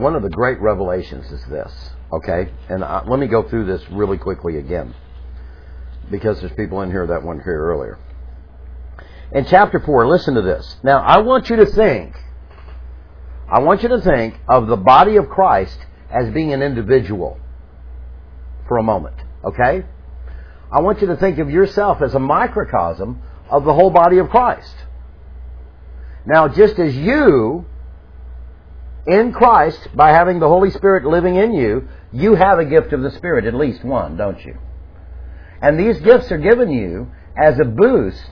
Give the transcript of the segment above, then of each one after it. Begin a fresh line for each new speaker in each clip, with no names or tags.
one of the great revelations is this, okay? And let me go through this really quickly again, because there's people in here that weren't here earlier. In chapter 4, listen to this. Now, I want you to think of the body of Christ as being an individual for a moment, okay? I want you to think of yourself as a microcosm of the whole body of Christ. Now, just as you, in Christ, by having the Holy Spirit living in you, you have a gift of the Spirit, at least one, don't you? And these gifts are given you as a boost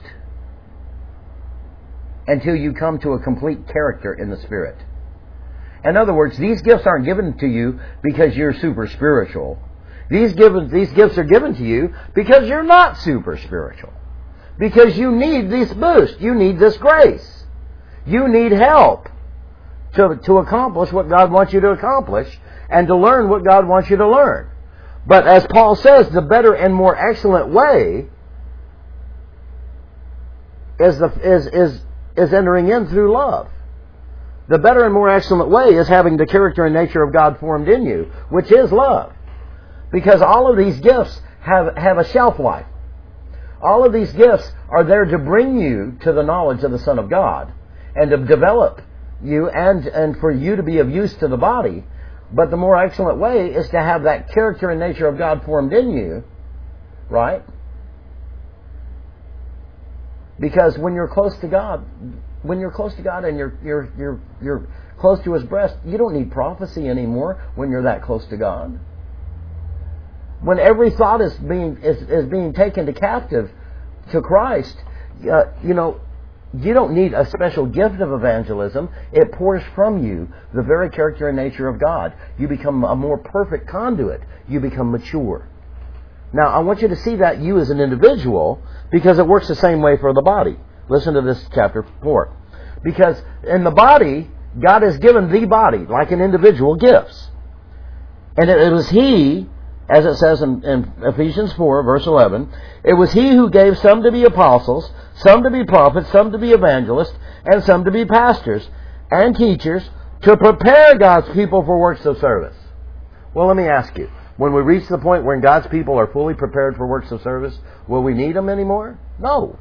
until you come to a complete character in the Spirit. In other words, these gifts aren't given to you because you're super spiritual. These gifts are given to you because you're not super spiritual. Because you need this boost. You need this grace. You need help to accomplish what God wants you to accomplish and to learn what God wants you to learn. But as Paul says, the better and more excellent way is entering in through love. The better and more excellent way is having the character and nature of God formed in you, which is love. Because all of these gifts have a shelf life. All of these gifts are there to bring you to the knowledge of the Son of God and to develop you and for you to be of use to the body. But the more excellent way is to have that character and nature of God formed in you, right? Because when you're close to God, and you're close to His breast, you don't need prophecy anymore when you're that close to God. When every thought is being taken to captive to Christ, you don't need a special gift of evangelism. It pours from you the very character and nature of God. You become a more perfect conduit. You become mature. Now, I want you to see that you as an individual, because it works the same way for the body. Listen to this chapter 4. Because in the body, God has given the body, like an individual, gifts. And it was He, as it says in Ephesians 4, verse 11, it was He who gave some to be apostles, some to be prophets, some to be evangelists, and some to be pastors and teachers, to prepare God's people for works of service. Well, let me ask you, when we reach the point where God's people are fully prepared for works of service, will we need them anymore? No.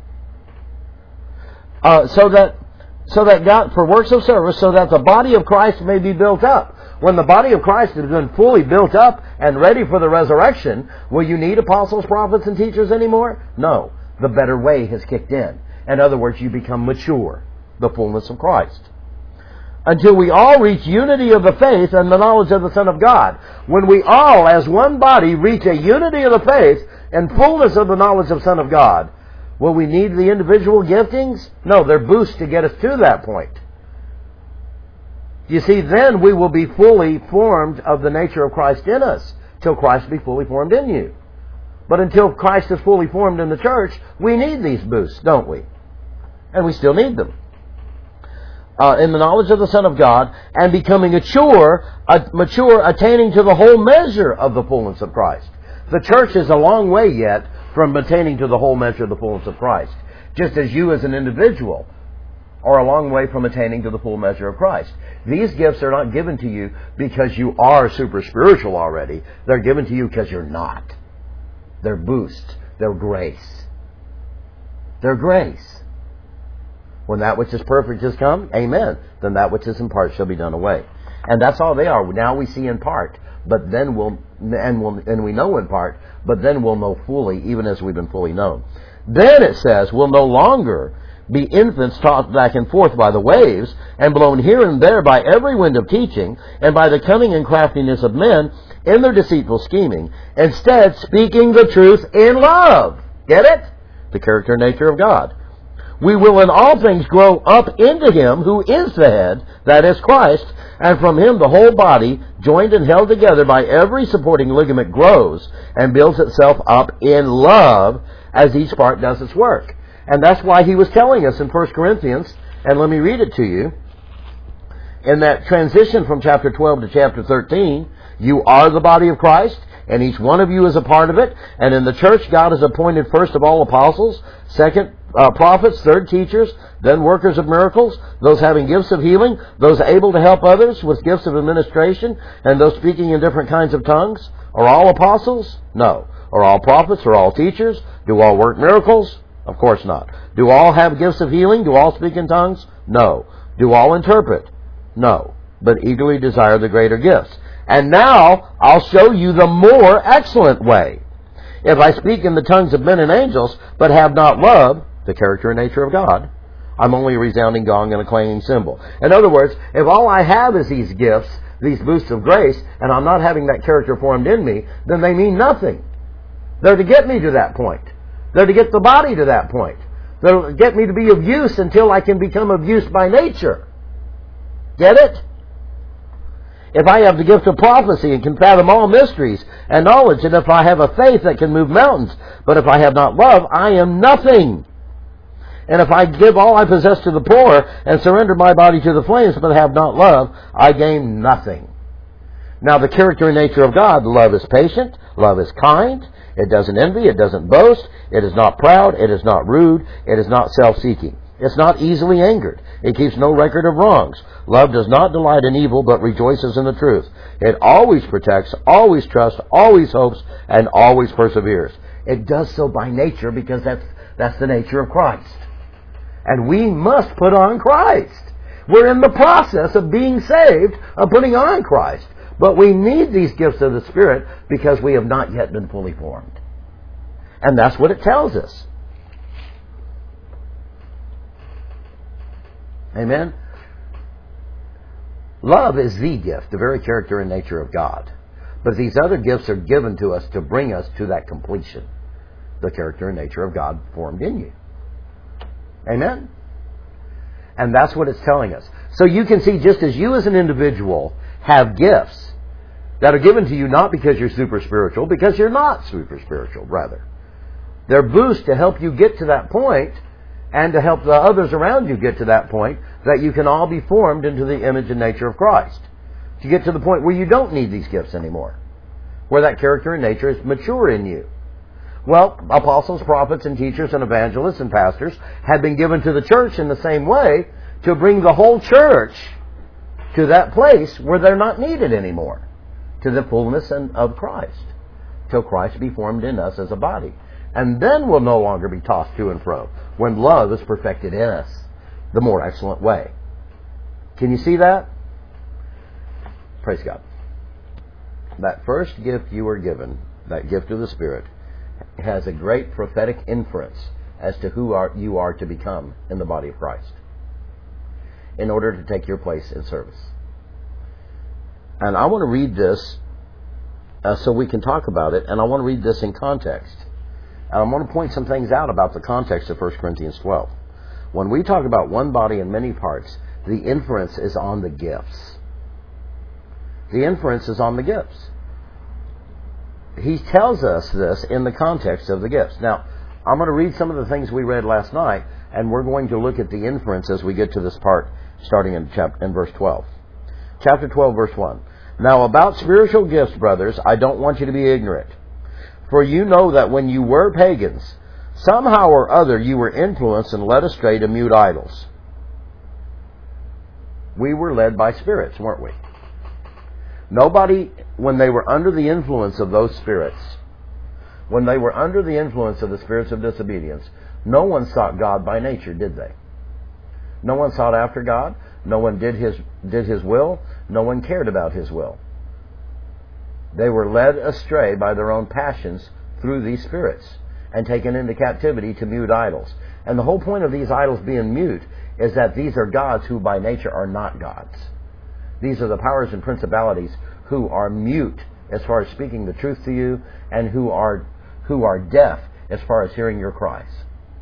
So that God, for works of service, so that the body of Christ may be built up. When the body of Christ has been fully built up and ready for the resurrection, will you need apostles, prophets, and teachers anymore? No. The better way has kicked in. In other words, you become mature, the fullness of Christ. Until we all reach unity of the faith and the knowledge of the Son of God. When we all, as one body, reach a unity of the faith and fullness of the knowledge of the Son of God, will we need the individual giftings? No, they're boosts to get us to that point. You see, then we will be fully formed of the nature of Christ in us, till Christ be fully formed in you. But until Christ is fully formed in the church, we need these boosts, don't we? And we still need them. In the knowledge of the Son of God, and becoming mature, attaining to the whole measure of the fullness of Christ. The church is a long way yet from attaining to the whole measure of the fullness of Christ. Just as you as an individual are a long way from attaining to the full measure of Christ. These gifts are not given to you because you are super spiritual already. They're given to you because you're not. They're boosts. They're grace. They're grace. When that which is perfect has come, amen, then that which is in part shall be done away. And that's all they are. Now we see in part, but then we know in part, but then we'll know fully, even as we've been fully known. Then it says, we'll no longer be infants tossed back and forth by the waves, and blown here and there by every wind of teaching, and by the cunning and craftiness of men in their deceitful scheming. Instead, speaking the truth in love. Get it? The character and nature of God. We will in all things grow up into Him who is the head, that is Christ, and from Him the whole body, joined and held together by every supporting ligament, grows and builds itself up in love as each part does its work. And that's why he was telling us in 1 Corinthians, and let me read it to you, in that transition from chapter 12 to chapter 13, you are the body of Christ, and each one of you is a part of it. And in the church, God has appointed first of all apostles, second prophets, third teachers, then workers of miracles, those having gifts of healing, those able to help others with gifts of administration, and those speaking in different kinds of tongues. Are all apostles? No. Are all prophets? Are all teachers? Do all work miracles? Of course not. Do all have gifts of healing? Do all speak in tongues? No. Do all interpret? No. But eagerly desire the greater gifts. And now I'll show you the more excellent way. If I speak in the tongues of men and angels, but have not love, the character and nature of God, I'm only a resounding gong and a clanging cymbal. In other words, if all I have is these gifts, these boosts of grace, and I'm not having that character formed in me, then they mean nothing. They're to get me to that point. They're to get the body to that point. They're to get me to be of use until I can become of use by nature. Get it? If I have the gift of prophecy and can fathom all mysteries and knowledge, and if I have a faith that can move mountains, but if I have not love, I am nothing. And if I give all I possess to the poor and surrender my body to the flames, but have not love, I gain nothing. Now the character and nature of God, love is patient, love is kind, it doesn't envy, it doesn't boast, it is not proud, it is not rude, it is not self-seeking. It's not easily angered. It keeps no record of wrongs. Love does not delight in evil, but rejoices in the truth. It always protects, always trusts, always hopes, and always perseveres. It does so by nature because that's the nature of Christ. And we must put on Christ. We're in the process of being saved, of putting on Christ. But we need these gifts of the Spirit because we have not yet been fully formed. And that's what it tells us. Amen? Love is the gift, the very character and nature of God. But these other gifts are given to us to bring us to that completion. The character and nature of God formed in you. Amen? And that's what it's telling us. So you can see, just as you as an individual have gifts that are given to you not because you're super spiritual, because you're not super spiritual, rather. They're boosts to help you get to that point and to help the others around you get to that point that you can all be formed into the image and nature of Christ. To get to the point where you don't need these gifts anymore. Where that character and nature is mature in you. Well, apostles, prophets, and teachers, and evangelists, and pastors have been given to the church in the same way to bring the whole church to that place where they're not needed anymore. To the fullness of Christ. Till Christ be formed in us as a body. And then we'll no longer be tossed to and fro when love is perfected in us the more excellent way. Can you see that? Praise God. That first gift you were given, that gift of the Spirit, has a great prophetic inference as to who you are to become in the body of Christ in order to take your place in service. And I want to read this so we can talk about it, and I want to read this in context. And I want to point some things out about the context of 1 Corinthians 12. When we talk about one body and many parts, the inference is on the gifts. The inference is on the gifts. He tells us this in the context of the gifts. Now, I'm going to read some of the things we read last night, and we're going to look at the inference as we get to this part, starting in verse 12. Chapter 12, verse 1. Now, about spiritual gifts, brothers, I don't want you to be ignorant. For you know that when you were pagans, somehow or other you were influenced and led astray to mute idols. We were led by spirits, weren't we? Nobody, when they were under the influence of those spirits, when they were under the influence of the spirits of disobedience, no one sought God by nature, did they? No one sought after God. No one did His will. No one cared about His will. They were led astray by their own passions through these spirits and taken into captivity to mute idols. And the whole point of these idols being mute is that these are gods who by nature are not gods. These are the powers and principalities who are mute as far as speaking the truth to you and who are deaf as far as hearing your cries.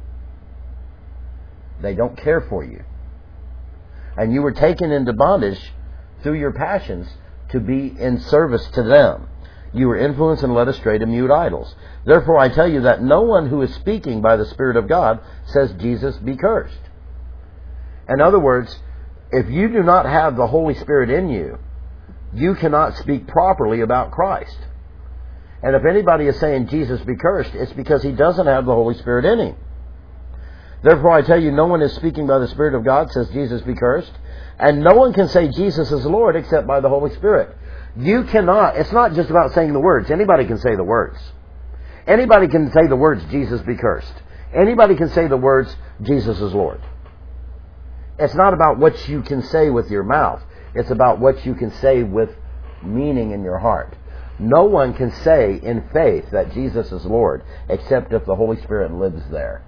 They don't care for you. And you were taken into bondage through your passions to be in service to them. You were influenced and led astray to mute idols. Therefore I tell you that no one who is speaking by the Spirit of God says Jesus be cursed. In other words, if you do not have the Holy Spirit in you, you cannot speak properly about Christ. And if anybody is saying Jesus be cursed, it's because he doesn't have the Holy Spirit in him. Therefore I tell you, no one is speaking by the Spirit of God, says Jesus be cursed. And no one can say Jesus is Lord except by the Holy Spirit. You cannot, it's not just about saying the words. Anybody can say the words. Anybody can say the words, Jesus be cursed. Anybody can say the words, Jesus is Lord. It's not about what you can say with your mouth. It's about what you can say with meaning in your heart. No one can say in faith that Jesus is Lord except if the Holy Spirit lives there.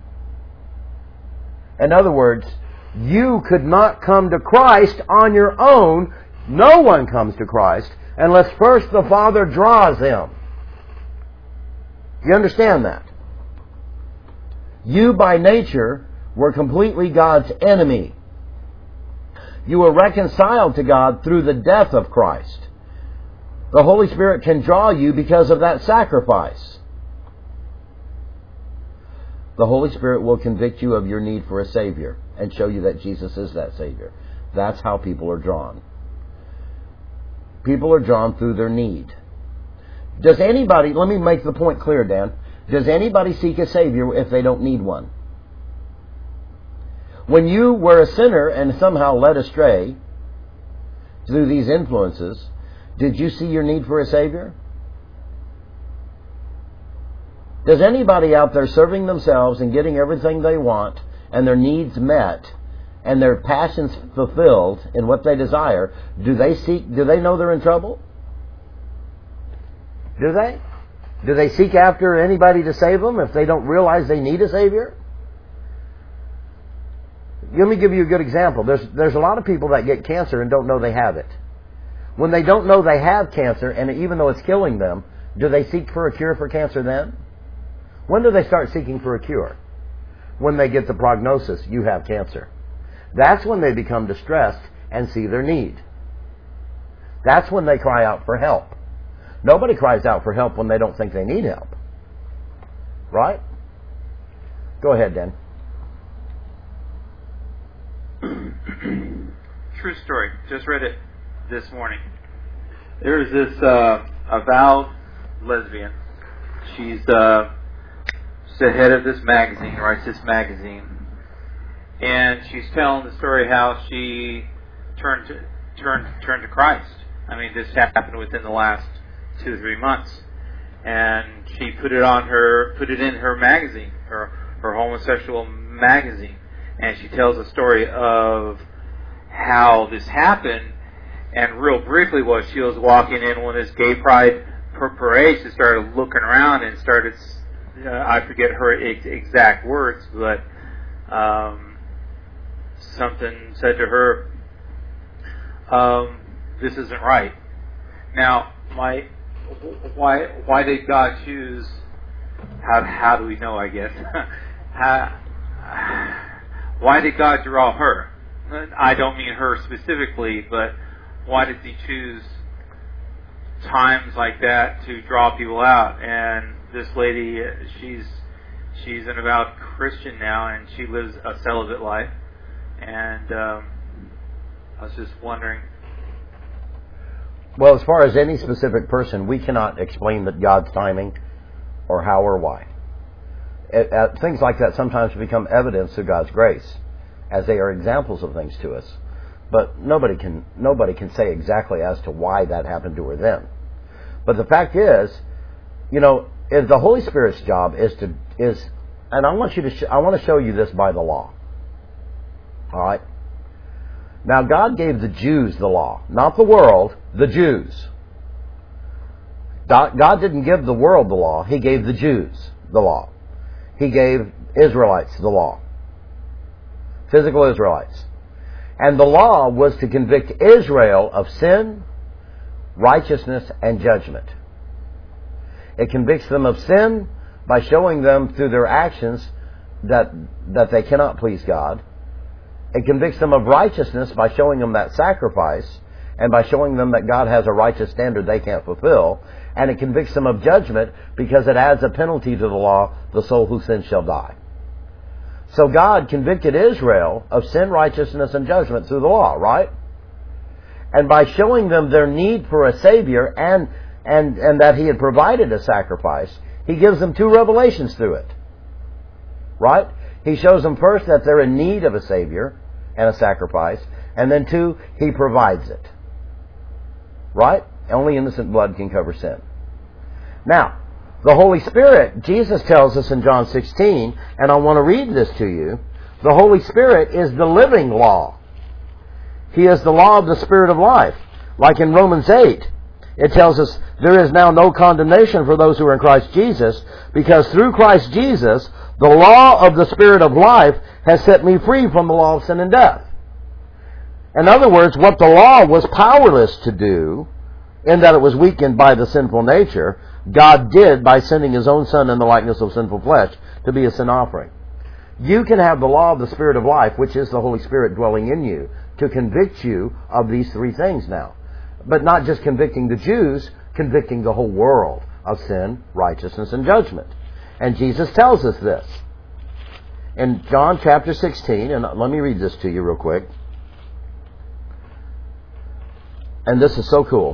In other words, you could not come to Christ on your own. No one comes to Christ unless first the Father draws him. You understand that? You by nature were completely God's enemy. You were reconciled to God through the death of Christ. The Holy Spirit can draw you because of that sacrifice. The Holy Spirit will convict you of your need for a Savior and show you that Jesus is that Savior. That's how people are drawn. People are drawn through their need. Does anybody, let me make the point clear, Dan. Does anybody seek a Savior if they don't need one? When you were a sinner and somehow led astray through these influences, did you see your need for a Savior? Does anybody out there serving themselves and getting everything they want and their needs met and their passions fulfilled in what they desire, do they know they're in trouble? Do they? Do they seek after anybody to save them if they don't realize they need a Savior? Let me give you a good example. There's a lot of people that get cancer and don't know they have it. When they don't know they have cancer, and even though it's killing them, do they seek for a cure for cancer then? When do they start seeking for a cure? When they get the prognosis, you have cancer. That's when they become distressed and see their need. That's when they cry out for help. Nobody cries out for help when they don't think they need help. Right? Go ahead, Dan.
True story. Just read it this morning. There's this avowed lesbian. She's the head of this magazine, writes this magazine, and she's telling the story how she turned to Christ. I mean, this happened within the last 2 or 3 months, and she put it in her magazine, her homosexual magazine, and she tells a story of how this happened. And real briefly, was she was walking in one of this gay pride parade. She started looking around and started, I forget her exact words, but something said to her, "This isn't right." Now, why did God choose? How do we know? I guess. Why did God draw her? I don't mean her specifically, but why did He choose times like that to draw people out? And this lady, she's an avowed Christian now, and she lives a celibate life. And I was just wondering.
Well, as far as any specific person, we cannot explain that God's timing or how or why. Things like that sometimes become evidence of God's grace, as they are examples of things to us. But nobody can say exactly as to why that happened to her then. But the fact is, the Holy Spirit's job is, and I want to show you this by the law. All right. Now, God gave the Jews the law, not the world, the Jews. God didn't give the world the law; He gave the Jews the law. He gave Israelites the law, physical Israelites. And the law was to convict Israel of sin, righteousness, and judgment. It convicts them of sin by showing them through their actions that they cannot please God. It convicts them of righteousness by showing them that sacrifice and by showing them that God has a righteous standard they can't fulfill. And it convicts them of judgment because it adds a penalty to the law, the soul who sins shall die. So God convicted Israel of sin, righteousness, and judgment through the law, right? And by showing them their need for a Savior and that He had provided a sacrifice, He gives them 2 revelations through it. Right? He shows them first that they're in need of a Savior and a sacrifice, and then 2, He provides it. Right? Only innocent blood can cover sin. Now, the Holy Spirit, Jesus tells us in John 16, and I want to read this to you, the Holy Spirit is the living law. He is the law of the Spirit of life. Like in Romans 8, it tells us, there is now no condemnation for those who are in Christ Jesus, because through Christ Jesus, the law of the Spirit of life has set me free from the law of sin and death. In other words, what the law was powerless to do, in that it was weakened by the sinful nature, God did by sending His own Son in the likeness of sinful flesh to be a sin offering. You can have the law of the Spirit of life, which is the Holy Spirit dwelling in you, to convict you of these 3 things now. But not just convicting the Jews, convicting the whole world of sin, righteousness, and judgment. And Jesus tells us this. In John chapter 16, and let me read this to you real quick. And this is so cool.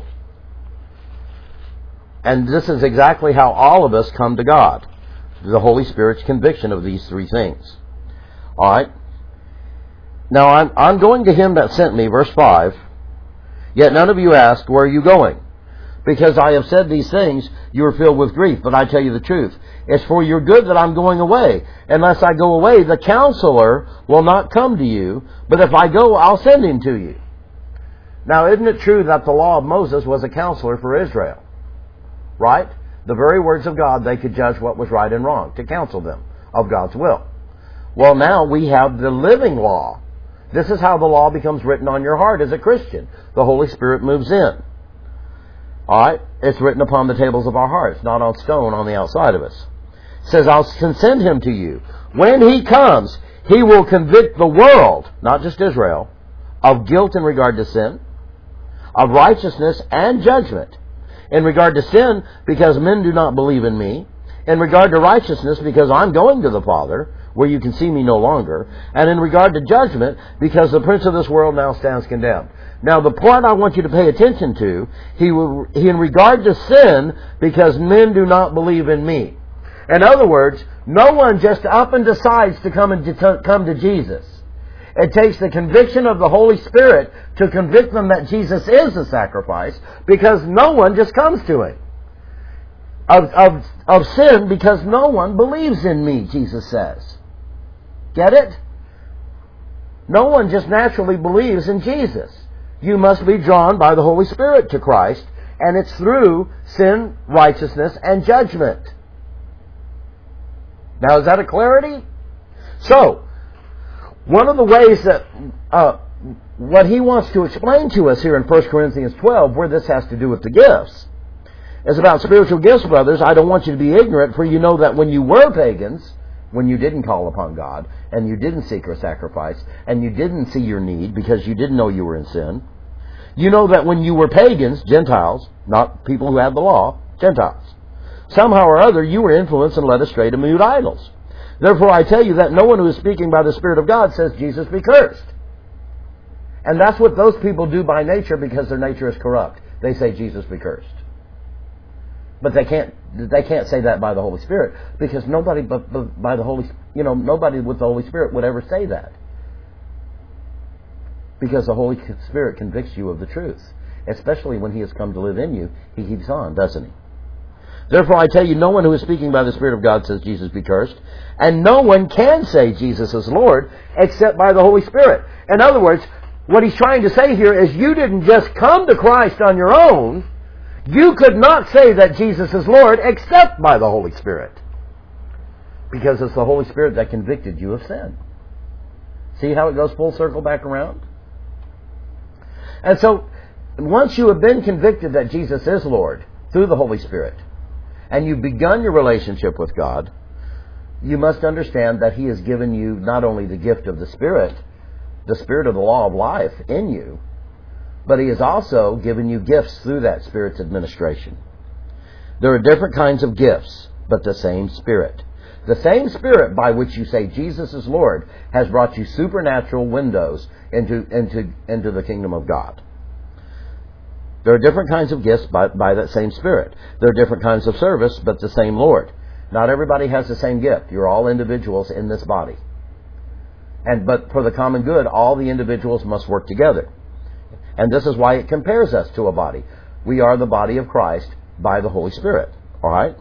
And this is exactly how all of us come to God. The Holy Spirit's conviction of these 3 things. Alright? Now I'm going to Him that sent me, verse 5. Yet none of you asked, where are you going? Because I have said these things, you are filled with grief. But I tell you the truth. It's for your good that I'm going away. Unless I go away, the Counselor will not come to you. But if I go, I'll send Him to you. Now, isn't it true that the law of Moses was a counselor for Israel? Right? The very words of God, they could judge what was right and wrong, to counsel them of God's will. Well, now we have the living law. This is how the law becomes written on your heart as a Christian. The Holy Spirit moves in. Alright? It's written upon the tables of our hearts, not on stone on the outside of us. It says, I'll send Him to you. When He comes, He will convict the world, not just Israel, of guilt in regard to sin, of righteousness and judgment. In regard to sin, because men do not believe in me. In regard to righteousness, because I'm going to the Father, where you can see me no longer. And in regard to judgment, because the prince of this world now stands condemned. Now, the point I want you to pay attention to, he in regard to sin, because men do not believe in me. In other words, no one just up and decides to come to Jesus. It takes the conviction of the Holy Spirit to convict them that Jesus is the sacrifice, because no one just comes to Him. Of sin, because no one believes in me, Jesus says. Get it? No one just naturally believes in Jesus. You must be drawn by the Holy Spirit to Christ, and it's through sin, righteousness, and judgment. Now, is that a clarity? So, one of the ways that what he wants to explain to us here in 1 Corinthians 12, where this has to do with the gifts, is about spiritual gifts, brothers. I don't want you to be ignorant, for you know that when you were pagans, when you didn't call upon God, and you didn't seek a sacrifice, and you didn't see your need because you didn't know you were in sin, you know that when you were pagans, Gentiles, not people who had the law, Gentiles, somehow or other you were influenced and led astray to mute idols. Therefore I tell you that no one who is speaking by the Spirit of God says Jesus be cursed. And that's what those people do by nature, because their nature is corrupt. They say Jesus be cursed. But they can't say that by the Holy Spirit, because nobody by the nobody with the Holy Spirit would ever say that. Because the Holy Spirit convicts you of the truth. Especially when He has come to live in you, He keeps on, doesn't He? Therefore I tell you, no one who is speaking by the Spirit of God says Jesus be cursed. And no one can say Jesus is Lord except by the Holy Spirit. In other words, what he's trying to say here is you didn't just come to Christ on your own. You could not say that Jesus is Lord except by the Holy Spirit. Because it's the Holy Spirit that convicted you of sin. See how it goes full circle back around? And so, once you have been convicted that Jesus is Lord through the Holy Spirit, and you've begun your relationship with God, you must understand that He has given you not only the gift of the Spirit of the law of life in you, but He has also given you gifts through that Spirit's administration. There are different kinds of gifts, but the same Spirit. The same Spirit by which you say Jesus is Lord has brought you supernatural windows into the kingdom of God. There are different kinds of gifts by that same Spirit. There are different kinds of service, but the same Lord. Not everybody has the same gift. You're all individuals in this body. But for the common good, all the individuals must work together. And this is why it compares us to a body. We are the body of Christ by the Holy Spirit. All right?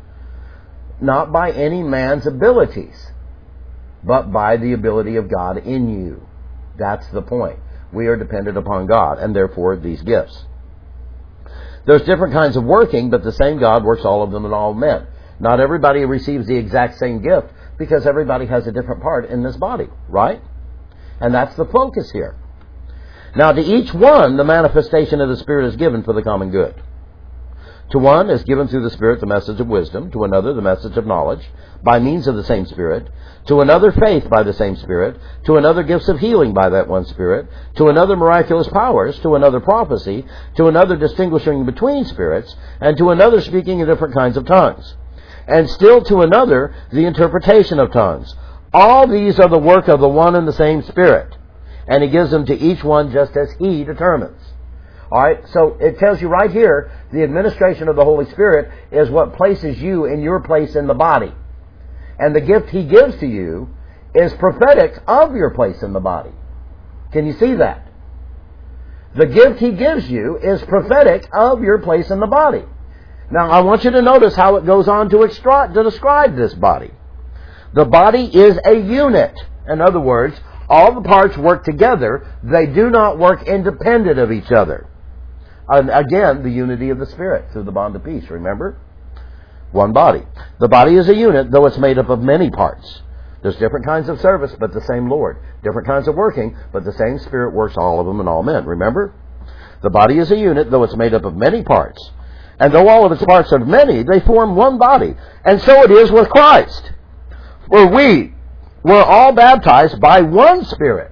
Not by any man's abilities, but by the ability of God in you. That's the point. We are dependent upon God, and therefore these gifts. There's different kinds of working, but the same God works all of them in all men. Not everybody receives the exact same gift, because everybody has a different part in this body, right? And that's the focus here. Now, to each one, the manifestation of the Spirit is given for the common good. To one is given through the Spirit the message of wisdom, to another the message of knowledge, by means of the same Spirit, to another faith by the same Spirit, to another gifts of healing by that one Spirit, to another miraculous powers, to another prophecy, to another distinguishing between spirits, and to another speaking in different kinds of tongues, and still to another the interpretation of tongues. All these are the work of the one and the same Spirit, and He gives them to each one just as He determines. All right, so it tells you right here, the administration of the Holy Spirit is what places you in your place in the body. And the gift He gives to you is prophetic of your place in the body. Can you see that? The gift He gives you is prophetic of your place in the body. Now, I want you to notice how it goes on to describe this body. The body is a unit. In other words, all the parts work together. They do not work independent of each other. And again, the unity of the Spirit through the bond of peace, remember? One body. The body is a unit, though it's made up of many parts. There's different kinds of service, but the same Lord. Different kinds of working, but the same Spirit works all of them in all men. Remember? The body is a unit, though it's made up of many parts. And though all of its parts are many, they form one body. And so it is with Christ. For we were all baptized by one Spirit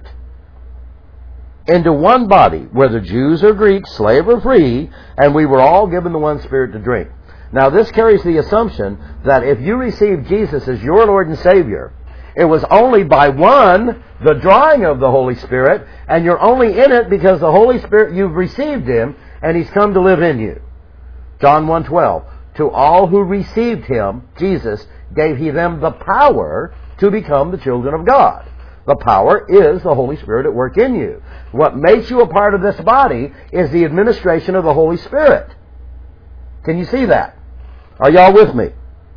into one body, whether Jews or Greeks, slave or free, and we were all given the one Spirit to drink. Now this carries the assumption that if you receive Jesus as your Lord and Savior, it was only by one, the drawing of the Holy Spirit, and you're only in it because the Holy Spirit, you've received Him, and He's come to live in you. John 1:12, to all who received Him, Jesus, gave He them the power to become the children of God. The power is the Holy Spirit at work in you. What makes you a part of this body is the administration of the Holy Spirit. Can you see that? Are y'all with me?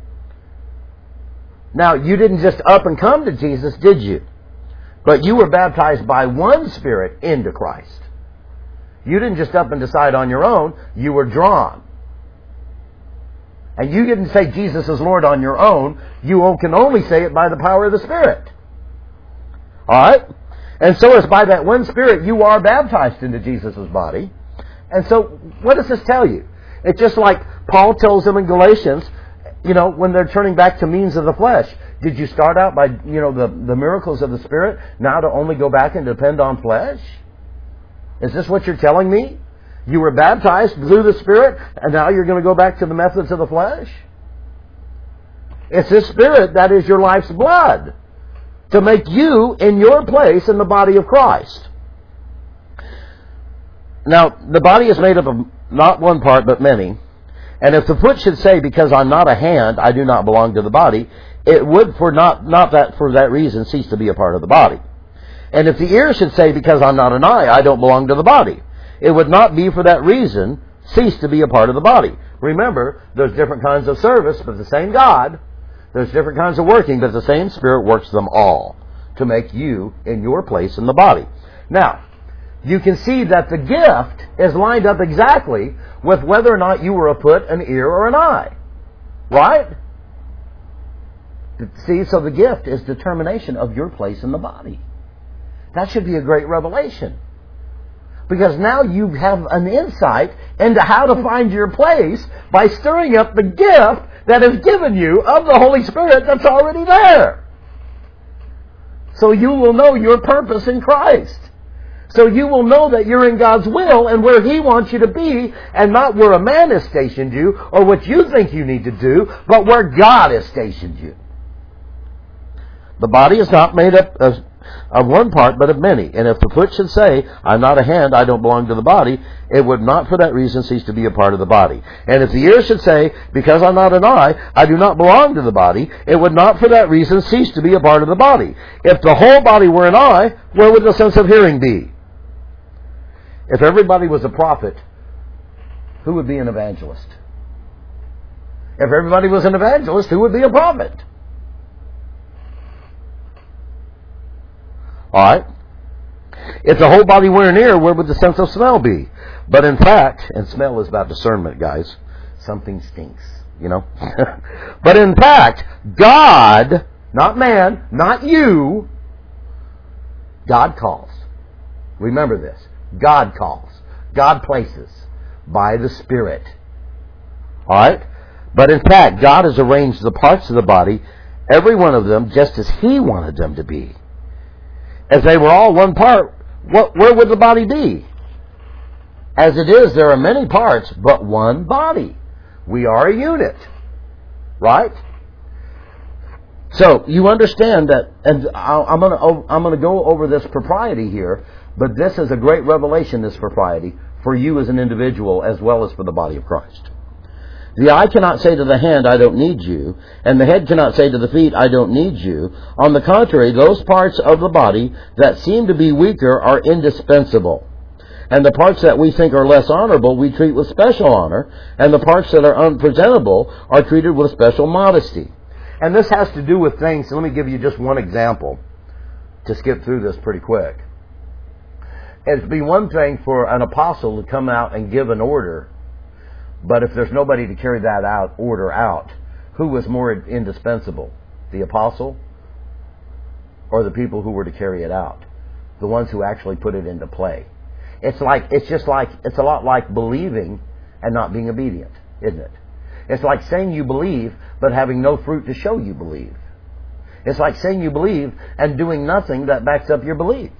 Now, you didn't just up and come to Jesus, did you? But you were baptized by one Spirit into Christ. You didn't just up and decide on your own. You were drawn. And you didn't say Jesus is Lord on your own. You can only say it by the power of the Spirit. Alright? And so as by that one Spirit you are baptized into Jesus' body. And so what does this tell you? It's just like Paul tells them in Galatians, when they're turning back to means of the flesh. Did you start out by, the miracles of the Spirit, now to only go back and depend on flesh? Is this what you're telling me? You were baptized through the Spirit, and now you're going to go back to the methods of the flesh? It's this Spirit that is your life's blood, to make you in your place in the body of Christ. Now, the body is made up of not one part, but many. And if the foot should say, because I'm not a hand, I do not belong to the body, it would for that reason cease to be a part of the body. And if the ear should say, because I'm not an eye, I don't belong to the body, it would not be for that reason cease to be a part of the body. Remember, there's different kinds of service, but the same God. There's different kinds of working, but the same Spirit works them all to make you in your place in the body. Now, you can see that the gift is lined up exactly with whether or not you were a foot, an ear, or an eye. Right? See, so the gift is determination of your place in the body. That should be a great revelation. Because now you have an insight into how to find your place by stirring up the gift that is given you of the Holy Spirit that's already there. So you will know your purpose in Christ. So you will know that you're in God's will and where He wants you to be, and not where a man has stationed you or what you think you need to do, but where God has stationed you. The body is not made up of, of one part, but of many. And if the foot should say, I'm not a hand, I don't belong to the body, it would not for that reason cease to be a part of the body. And if the ear should say, because I'm not an eye, I do not belong to the body, it would not for that reason cease to be a part of the body. If the whole body were an eye, where would the sense of hearing be? If everybody was a prophet, who would be an evangelist? If everybody was an evangelist, who would be a prophet? Alright? If the whole body were an ear, where would the sense of smell be? But in fact, and smell is about discernment, guys. Something stinks, you know? But in fact, God, not man, not you, God calls. Remember this. God calls. God places. By the Spirit. Alright? But in fact, God has arranged the parts of the body, every one of them, just as He wanted them to be. As they were all one part, where would the body be? As it is, there are many parts, but one body. We are a unit. Right? So, you understand that, and I'm going to go over this propriety here, but this is a great revelation, this propriety, for you as an individual as well as for the body of Christ. The eye cannot say to the hand, I don't need you, and the head cannot say to the feet, I don't need you. On the contrary, those parts of the body that seem to be weaker are indispensable. And the parts that we think are less honorable we treat with special honor, and the parts that are unpresentable are treated with special modesty. And this has to do with things, let me give you just one example to skip through this pretty quick. It'd be one thing for an apostle to come out and give an order, but if there's nobody to carry that order out, who was more indispensable? The apostle or the people who were to carry it out? The ones who actually put it into play. It's a lot like believing and not being obedient, isn't it? It's like saying you believe, but having no fruit to show you believe. It's like saying you believe and doing nothing that backs up your belief.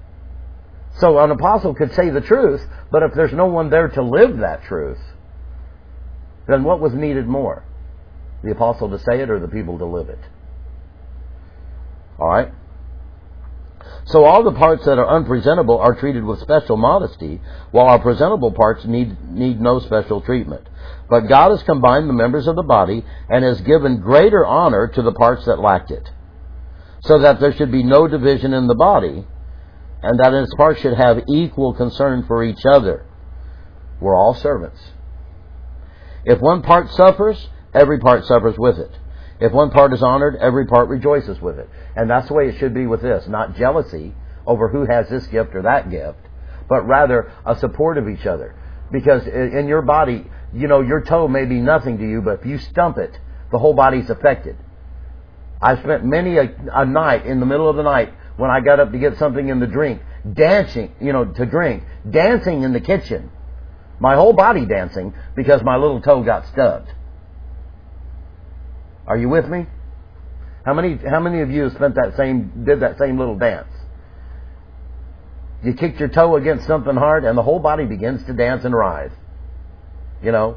So an apostle could say the truth, but if there's no one there to live that truth, then what was needed more? The apostle to say it or the people to live it? Alright? So all the parts that are unpresentable are treated with special modesty, while our presentable parts need no special treatment. But God has combined the members of the body and has given greater honor to the parts that lacked it, so that there should be no division in the body, and that its parts should have equal concern for each other. We're all servants. If one part suffers, every part suffers with it. If one part is honored, every part rejoices with it. And that's the way it should be with this. Not jealousy over who has this gift or that gift, but rather a support of each other. Because in your body, you know, your toe may be nothing to you, but if you stump it, the whole body's affected. I've spent many a night, in the middle of the night, when I got up to get something in the drink, dancing in the kitchen. My whole body dancing because my little toe got stubbed. Are you with me? How many of you have did that same little dance? You kicked your toe against something hard and the whole body begins to dance and writhe. You know,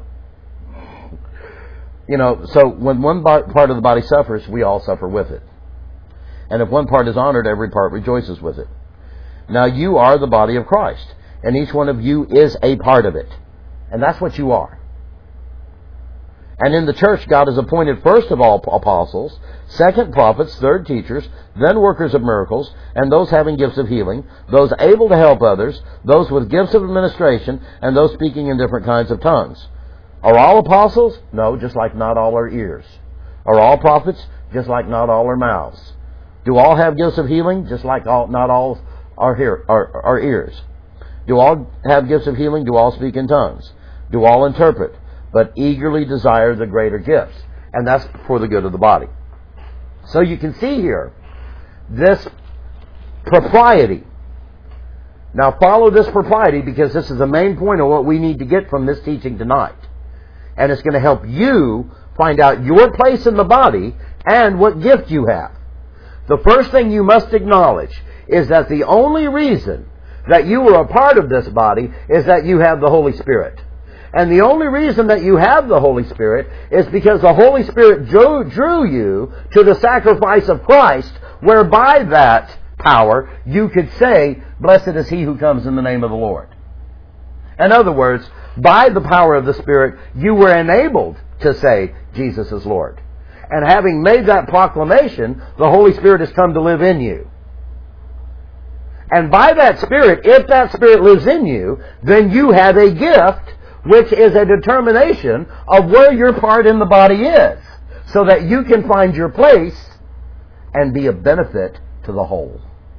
so when one part of the body suffers, we all suffer with it. And if one part is honored, every part rejoices with it. Now you are the body of Christ, and each one of you is a part of it. And that's what you are. And in the church, God has appointed first of all apostles, second prophets, third teachers, then workers of miracles, and those having gifts of healing, those able to help others, those with gifts of administration, and those speaking in different kinds of tongues. Are all apostles? No, just like not all are ears. Are all prophets? Just like not all are mouths. Do all have gifts of healing? Just like not all are ears. Do all have gifts of healing? Do all speak in tongues? Do all interpret? But eagerly desire the greater gifts. And that's for the good of the body. So you can see here, this propriety. Now follow this propriety, because this is the main point of what we need to get from this teaching tonight. And it's going to help you find out your place in the body and what gift you have. The first thing you must acknowledge is that the only reason that you are a part of this body is that you have the Holy Spirit. And the only reason that you have the Holy Spirit is because the Holy Spirit drew you to the sacrifice of Christ, whereby that power, you could say, "Blessed is he who comes in the name of the Lord." In other words, by the power of the Spirit, you were enabled to say, "Jesus is Lord." And having made that proclamation, the Holy Spirit has come to live in you. And by that Spirit, if that Spirit lives in you, then you have a gift which is a determination of where your part in the body is, so that you can find your place and be a benefit to the whole.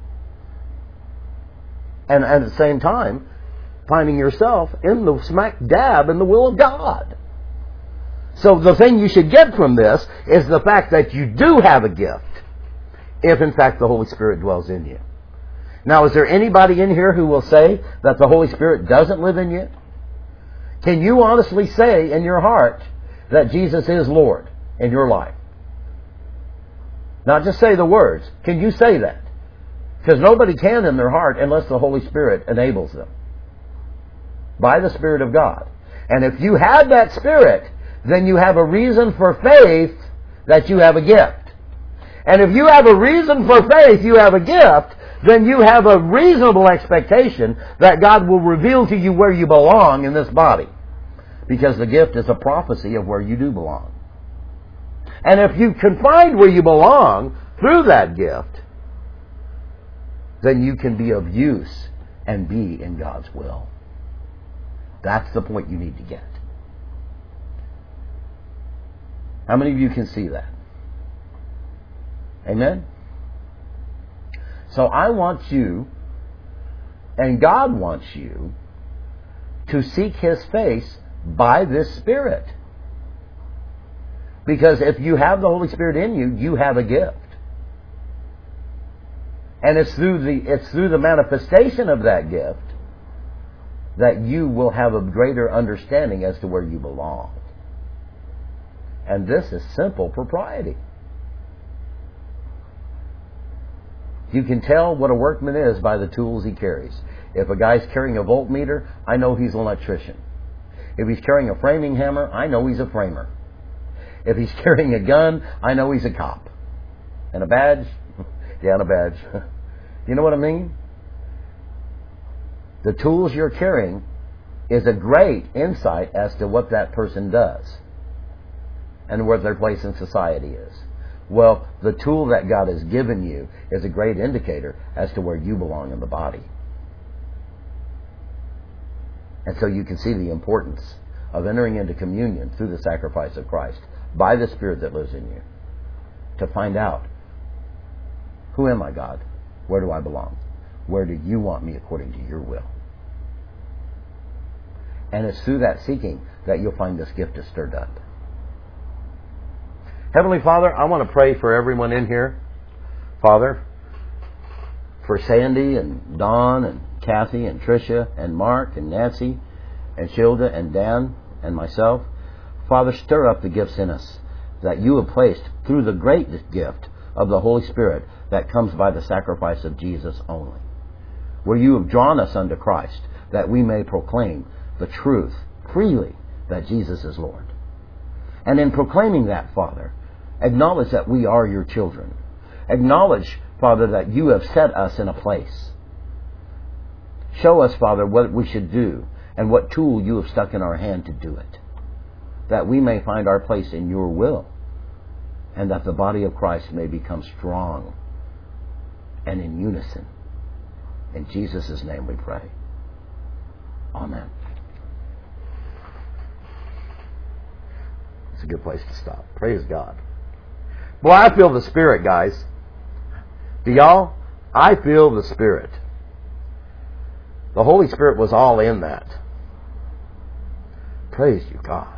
And at the same time, finding yourself in the smack dab in the will of God. So the thing you should get from this is the fact that you do have a gift, if in fact the Holy Spirit dwells in you. Now, is there anybody in here who will say that the Holy Spirit doesn't live in you? Can you honestly say in your heart that Jesus is Lord in your life? Not just say the words. Can you say that? Because nobody can in their heart unless the Holy Spirit enables them. By the Spirit of God. And if you have that Spirit, then you have a reason for faith that you have a gift. And if you have a reason for faith you have a gift, then you have a reasonable expectation that God will reveal to you where you belong in this body. Because the gift is a prophecy of where you do belong. And if you can find where you belong through that gift, then you can be of use and be in God's will. That's the point you need to get. How many of you can see that? Amen? So I want you, and God wants you, to seek His face by this Spirit. Because if you have the Holy Spirit in you, you have a gift. And it's through the manifestation of that gift that you will have a greater understanding as to where you belong. And this is simple propriety. You can tell what a workman is by the tools he carries. If a guy's carrying a voltmeter, I know he's an electrician. If he's carrying a framing hammer, I know he's a framer. If he's carrying a gun, I know he's a cop. And a badge? Yeah, and a badge. You know what I mean? The tools you're carrying is a great insight as to what that person does and where their place in society is. Well, the tool that God has given you is a great indicator as to where you belong in the body. And so you can see the importance of entering into communion through the sacrifice of Christ by the Spirit that lives in you to find out, who am I, God? Where do I belong? Where do you want me according to your will? And it's through that seeking that you'll find this gift is stirred up. Heavenly Father, I want to pray for everyone in here. Father, for Sandy and Don and Kathy and Tricia and Mark and Nancy and Shilda and Dan and myself. Father, stir up the gifts in us that you have placed through the great gift of the Holy Spirit that comes by the sacrifice of Jesus only. Where you have drawn us unto Christ that we may proclaim the truth freely that Jesus is Lord. And in proclaiming that, Father, acknowledge that we are your children. Acknowledge, Father, that you have set us in a place. Show us, Father, what we should do and what tool you have stuck in our hand to do it, that we may find our place in your will and that the body of Christ may become strong and in unison. In Jesus' name we pray. Amen. It's a good place to stop. Praise God. Well, I feel the Spirit, guys. Do y'all? I feel the Spirit. The Holy Spirit was all in that. Praise you, God.